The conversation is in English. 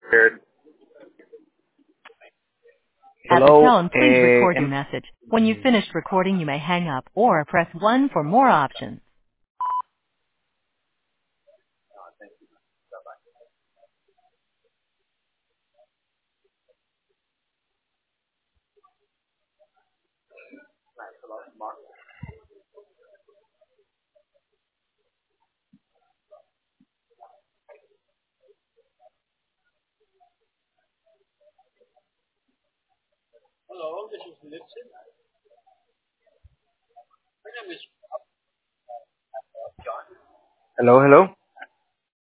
At the Hello, tone, please record your message. When you've finished recording, you may hang up or press 1 for more options. Hello, this is Nixon. My name is John. hello, hello.